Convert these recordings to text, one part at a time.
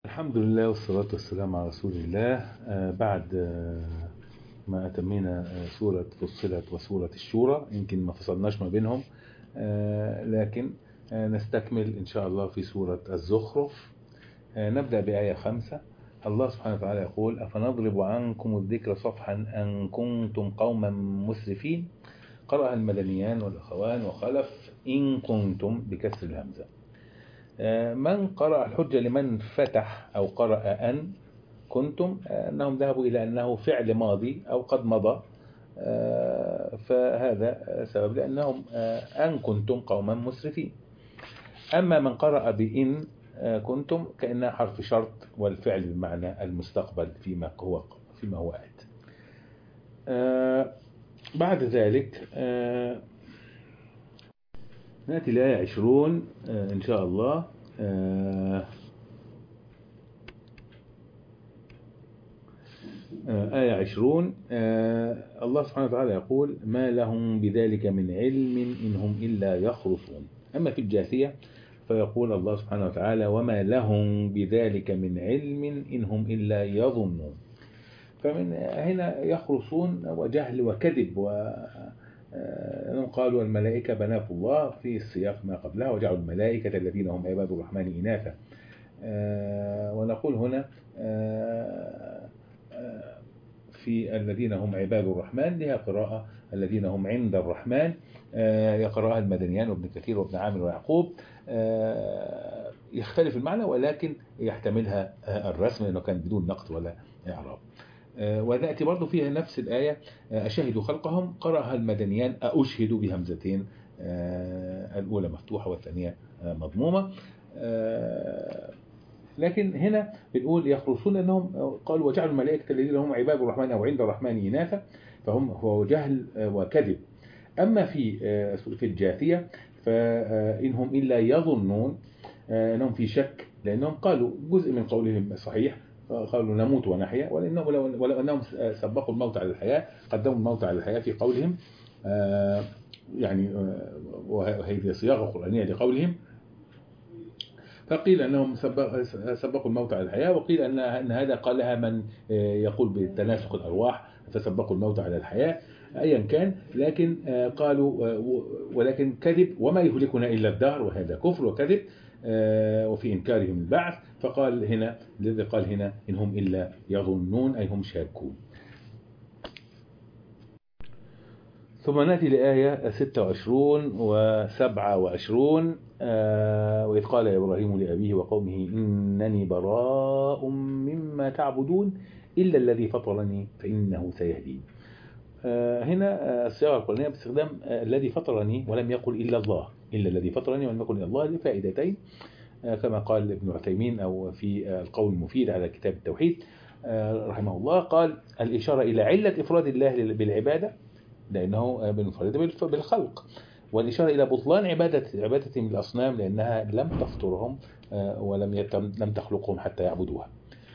الحمد لله والصلاة والسلام على رسول الله. بعد ما أتمينا سورة فصلت وسورة الشورى، يمكن ما فصلناش ما بينهم، لكن نستكمل إن شاء الله في سورة الزخرف. نبدأ بآية 5. الله سبحانه وتعالى يقول: أفنضرب عنكم الذكر صفحا أن كنتم قوما مسرفين. قرأ المدنيان والأخوان وخلف إن كنتم بكسر الهمزة. من قرأ الحجة لمن فتح أو قرأ أن كنتم أنهم ذهبوا إلى أنه فعل ماضي أو قد مضى، فهذا سبب لأنهم أن كنتم قوما مسرفين. أما من قرأ بإن كنتم كأنها حرف شرط والفعل بمعنى المستقبل فيما هو آت. بعد ذلك نأتي لآية 20 إن شاء الله. آية 20. الله سبحانه وتعالى يقول: ما لهم بذلك من علم إن هم إلا يخرصون. أما في الجاثية فيقول الله سبحانه وتعالى: وما لهم بذلك من علم إن هم إلا يظنون. فمن هنا يخرصون وجهل وكذب، قالوا الملائكة بنات الله في السياق ما قبلها، وجعلوا الملائكة الذين هم عباد الرحمن إناثا. ونقول هنا في الذين هم عباد الرحمن لها قراءة الذين هم عند الرحمن، يقرأها المدنيان وابن كثير وابن عامر ويعقوب. يختلف المعنى ولكن يحتملها الرسم لأنه كان بدون نقط ولا إعراب. وذاتي برضو فيها نفس الآية: أشهدوا خلقهم. قرأها المدنيان أشهدوا بهمزتين، الأولى مفتوحة والثانية مضمومة. لكن هنا بنقول يخرصون أنهم قالوا وجعلوا الملائكة الذين هم عباد الرحمن أو عند الرحمن إناثا، هو جهل وكذب. أما في الجاثية فإنهم إلا يظنون، أنهم في شك، لأنهم قالوا جزء من قولهم صحيح، قالوا نموت ونحيا، ولو أنهم سبقوا الموت على الحياة، قدموا الموت على الحياة في قولهم، وهذه صياغة قرآنية لقولهم. فقيل أنهم سبقوا الموت على الحياة، وقيل أن هذا قالها من يقول بتناسق الأرواح فسبقوا الموت على الحياة. أيا كان، لكن قالوا ولكن كذب وما يهلكنا إلا الدهر، وهذا كفر وكذب وفي إنكارهم البعث. فقال هنا الذي قال هنا إنهم إلا يظنون أي هم شاكون. ثم نأتي لآية 26 و27. وإذ قال إبراهيم لأبيه وقومه إنني براء مما تعبدون إلا الذي فطرني فإنه سيهدين. هنا الصياغة القرآنية باستخدام الذي فطرني ولم يقل إلا الله، إلا الذي فطرني ولم يقل إلا الله، لفائدتين كما قال ابن عثيمين أو في القول المفيد على كتاب التوحيد رحمه الله، قال الإشارة إلى علة إفراد الله بالعبادة لأنه بنفرد بالخلق، والإشارة إلى بطلان عبادتهم الأصنام لأنها لم تفطرهم لم تخلقهم حتى يعبدوها.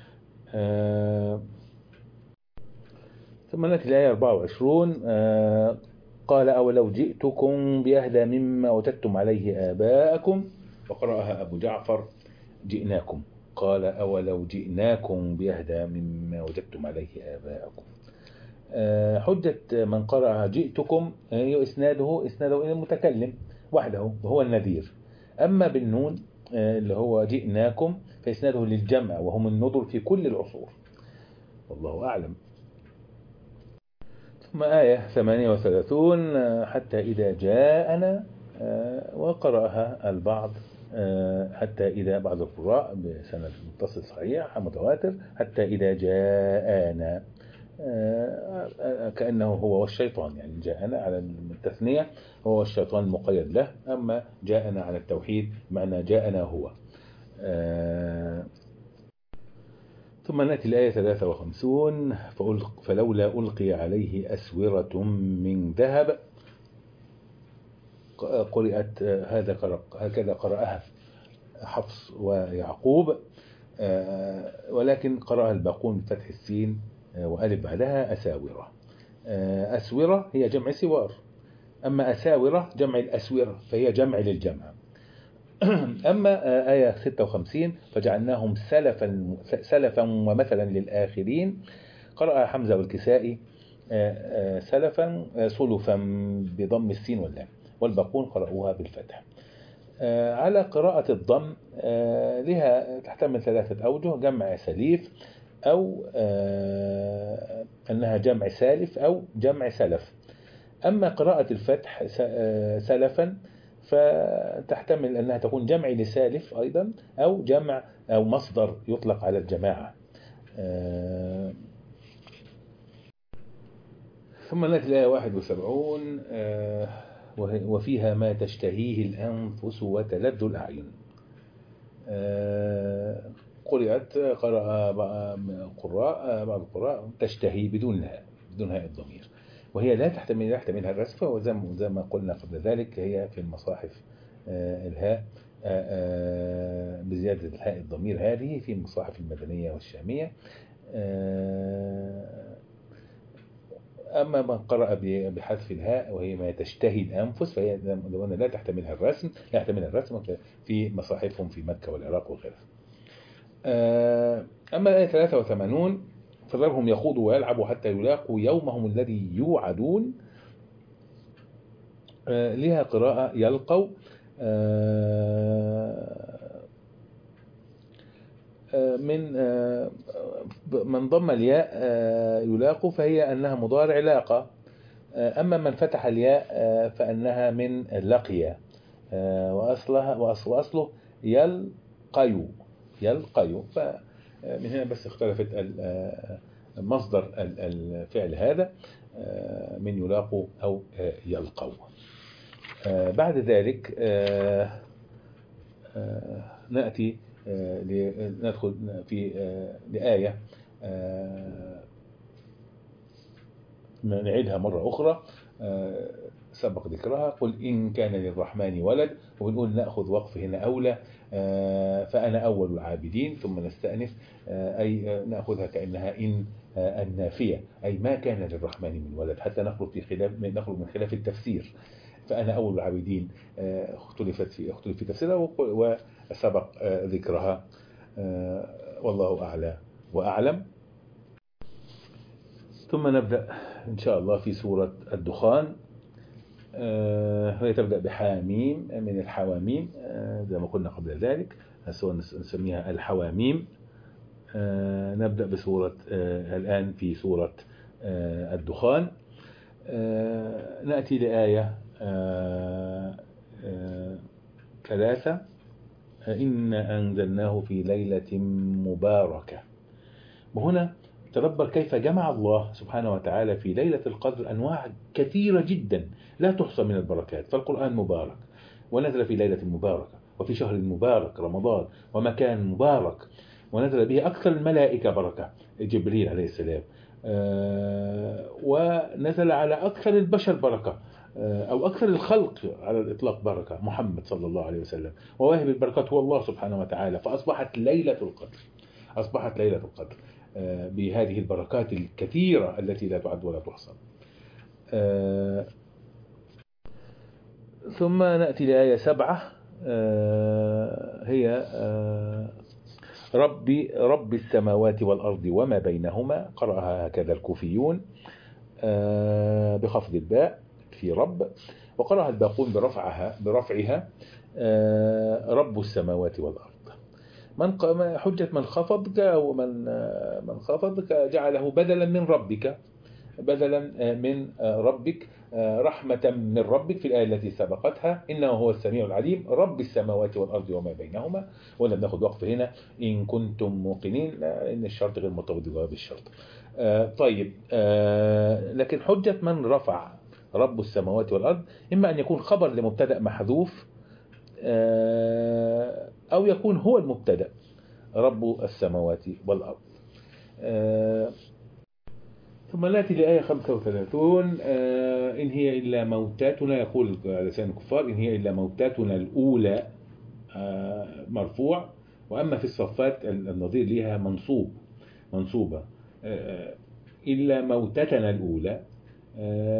ثم نأتي الآية 24. قال أولو جئتكم بأهدى مما وجدتم عليه آباءكم. وقرأها أبو جعفر جئناكم. قال أولو جئناكم بأهدى مما وجدتم عليه آباءكم. حجة من قرأها جئتكم هي إسناده إلى المتكلم وحده وهو النذير. أما بالنون اللي هو جئناكم فإسناده للجمع وهم النذر في كل العصور، والله أعلم. ثم آية 38 حتى إذا جاءنا. وقرأها البعض حتى إذا، بعض القراء بسند متصل صحيح متواتر، حتى إذا جاءنا، كأنه هو والشيطان، يعني جاءنا على التثنية هو الشيطان المقيد له، أما جاءنا على التوحيد معنى جاءنا هو. ثم نأتي الآية 53 فلولا ألقي عليه أسورة من ذهب. قرأت هكذا قرأها حفص ويعقوب، ولكن قرأها الباقون بفتح السين وألف بعدها أساورة. أسورة هي جمع سوار، أما أساورة جمع الأسورة فهي جمع للجمع. أما آية 56 فجعلناهم سلفا ومثلا للآخرين، قرأ حمزة والكسائي سلفا سلفا بضم السين واللام، والباقون قرأوها بالفتح. على قراءة الضم لها تحتمل ثلاثة أوجه: جمع سليف، أو أنها جمع سالف، أو جمع سلف. أما قراءة الفتح سلفا فتحتمل أنها تكون جمع لسالف أيضا، أو جمع أو مصدر يطلق على الجماعة. ثم نأتي الآية 71 وفيها ما تشتهيه الأنفس وتلذ الأعين. قرأ بعض القراء تشتهي بدون هاء الضمير، وهي لا يحتملها الرسم، وزي ما قلنا قبل ذلك هي في المصاحف الهاء بزيادة الهاء الضمير، هذه في المصاحف المدنية والشامية. أما من قرأ بحذف الهاء وهي ما تشتهي الأنفس فهي لا تحتملها الرسم في مصاحفهم في مكة والعراق وغيرها. أما الآية 83 فذرهم يخوضوا ويلعبوا حتى يلاقوا يومهم الذي يوعدون، لها قراءة يلقوا، من ضم الياء يلاقوا فهي أنها مضارع لاقى. أما من فتح الياء فأنها من لقي، وأصله يلقيوا. فمن هنا بس اختلفت مصدر الفعل هذا من يلاقوا أو يلقوا. بعد ذلك ندخل في لآية نعيدها مرة أخرى سبق ذكرها: قل إن كان للرحمن ولد، وبنقول نأخذ وقف هنا أولى، فأنا أول العابدين، ثم نستأنف أي نأخذها كأنها إن النافية، أي ما كان للرحمن من ولد، حتى نخرج من خلاف التفسير. فأنا أول العابدين اختلف في تفسيرها وسبق ذكرها، والله أعلى وأعلم. ثم نبدأ إن شاء الله في سورة الدخان. هي تبدأ بحاميم من الحواميم زي ما قلنا قبل ذلك، نسميها الحواميم. نبدأ بسورة الآن في سورة الدخان. نأتي لآية 3: إنا أنزلناه في ليلة مباركة. وهنا تدبر كيف جمع الله سبحانه وتعالى في ليلة القدر أنواع كثيرة جدا لا تحصى من البركات. فالقرآن مبارك ونزل في ليلة مباركة وفي شهر مبارك رمضان ومكان مبارك، ونزل به أكثر الملائكة بركة جبريل عليه السلام، ونزل على أكثر البشر بركة أو أكثر الخلق على الإطلاق بركة محمد صلى الله عليه وسلم، وواهب البركات هو الله سبحانه وتعالى. فأصبحت ليلة القدر بهذه البركات الكثيرة التي لا تعد ولا تحصى. ثم نأتي لآية 7 هي رب السماوات والأرض وما بينهما. قرأها هكذا الكوفيون بخفض الباء في رب، وقرأها الباقون برفعها رب السماوات والأرض. حجة من خفض أو من خفض جعله بدلا من ربك، رحمة من ربك في الآية التي سبقتها: إنه هو السميع العليم رب السماوات والأرض وما بينهما. ولا بناخد وقف هنا إن كنتم موقنين، إن الشرط غير مرتبط بجواب الشرط. طيب، لكن حجة من رفع رب السماوات والأرض إما أن يكون خبر لمبتدأ محذوف، أو يكون هو المبتدأ رب السماوات والأرض. ثم نأتي لآية 35: إن هي إلا موتاتنا، يقول لسان الكفار إن هي إلا موتاتنا الأولى، مرفوع. وأما في الصفات النظير لها منصوبة إلا موتتنا الأولى،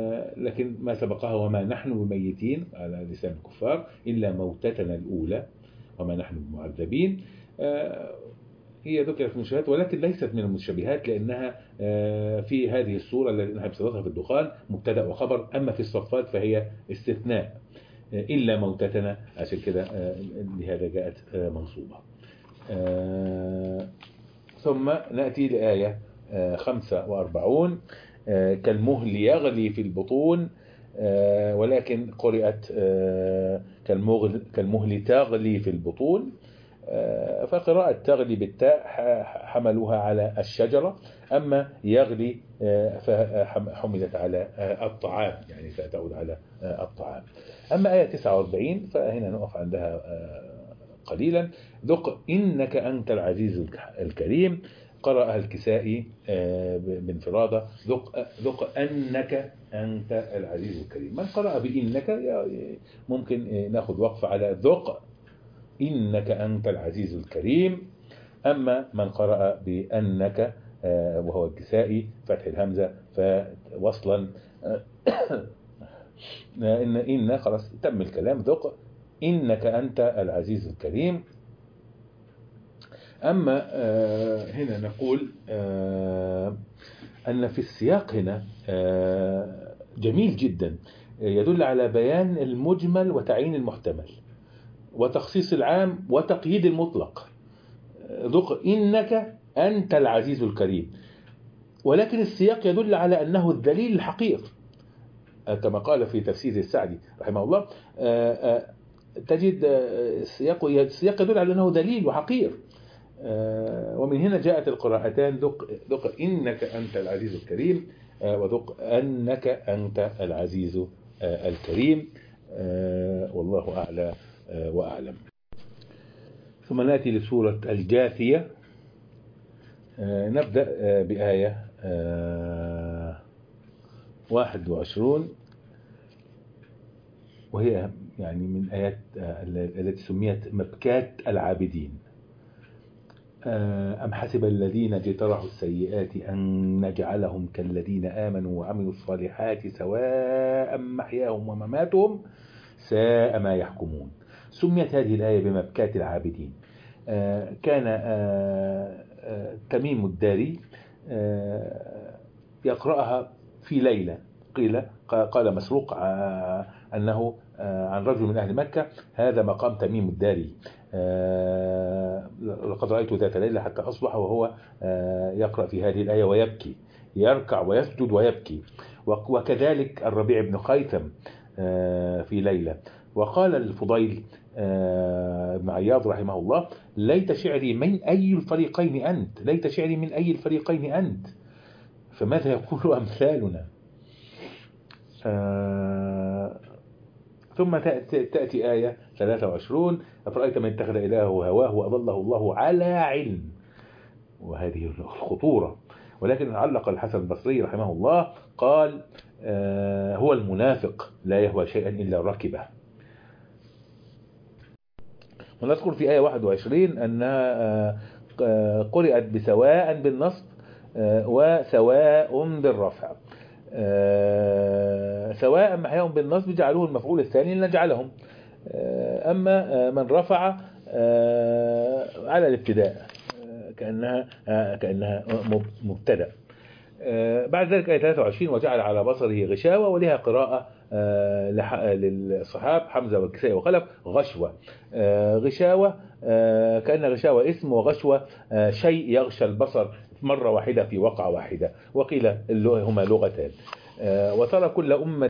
لكن ما سبقها وما نحن بميتين على لسان الكفار إلا موتتنا الأولى. وما نحن بمعذبين. هي ذكرت في المشبهات ولكن ليست من المشبهات، لأنها في هذه الصورة التي نحن بصددها في الدخان مبتدأ وخبر، أما في الصفات فهي استثناء إلا موتتنا، عشان كده لهذا جاءت منصوبة. ثم نأتي لآية 45 كالمهل يغلي في البطون، ولكن قرأت كالمهل تغلي في البطون، فقراءة تغلي بالتاء حملوها على الشجرة، أما يغلي فحملت على الطعام، يعني فتعود على الطعام. أما آية 49 فهنا نقف عندها قليلا. ذق إنك أنت العزيز الكريم، قرأها الكسائي بانفرادة ذق أنك أنت العزيز الكريم. من قرأ بإنك ممكن ناخد وقف على ذق إنك أنت العزيز الكريم. أما من قرأ بأنك وهو الكسائي فتح الهمزة فوصلا إن خلاص تم الكلام. ذق إنك أنت العزيز الكريم. أما هنا نقول أن في السياق هنا جميل جدا، يدل على بيان المجمل وتعيين المحتمل وتخصيص العام وتقييد المطلق. ذق إنك أنت العزيز الكريم، ولكن السياق يدل على أنه الدليل الحقيقي كما قال في تفسير السعدي رحمه الله. تجد السياق يدل على أنه دليل وحقير، ومن هنا جاءت القراءتان ذق إنك أنت العزيز الكريم وذق أنك أنت العزيز الكريم. والله أعلى وأعلم. ثم نأتي لسورة الجاثية. نبدأ بآية 21 وهي يعني من آيات التي سميت مبكات العابدين. أم حسب الذين اجترحوا السيئات أن نجعلهم كالذين آمنوا وعملوا الصالحات سواء محياهم ومماتهم ساء ما يحكمون. سميت هذه الآية بمبكات العابدين. كان تميم الداري يقرأها في ليلة. قال مسروق أنه عن رجل من أهل مكة هذا مقام تميم الداري، لقد رأيت ذات ليلة حتى أصبح وهو يقرأ في هذه الآية ويبكي، يركع ويسجد ويبكي. وكذلك الربيع بن خيثم في ليلة. وقال الفضيل ابن عياض رحمه الله ليت شعري من أي الفريقين أنت، ليت شعري من أي الفريقين أنت، فماذا يقول أمثالنا. ثم تأتي آية 23 أفرأيت من اتخذ إلهه هواه وأضله الله على علم، وهذه الخطورة. ولكن علق الحسن البصري رحمه الله قال هو المنافق لا يهوى شيئا إلا ركبه. ونذكر في آية 21 أنها قرأت بسواء بالنصب وسواء بالرفع. سواء محياهم بالنصب جعلوه المفعول الثاني لنجعلهم، أما من رفع على الابتداء كأنها مبتدأ. بعد ذلك آية 23 وجعل على بصره غشاوة، ولها قراءة للصحاب حمزة والكسائي وخلف غشوة. غشاوة كأن غشاوة اسم، وغشوة شيء يغشى البصر مرة واحدة في وقعة واحدة، وقيل هما لغتان. وترى كل أمة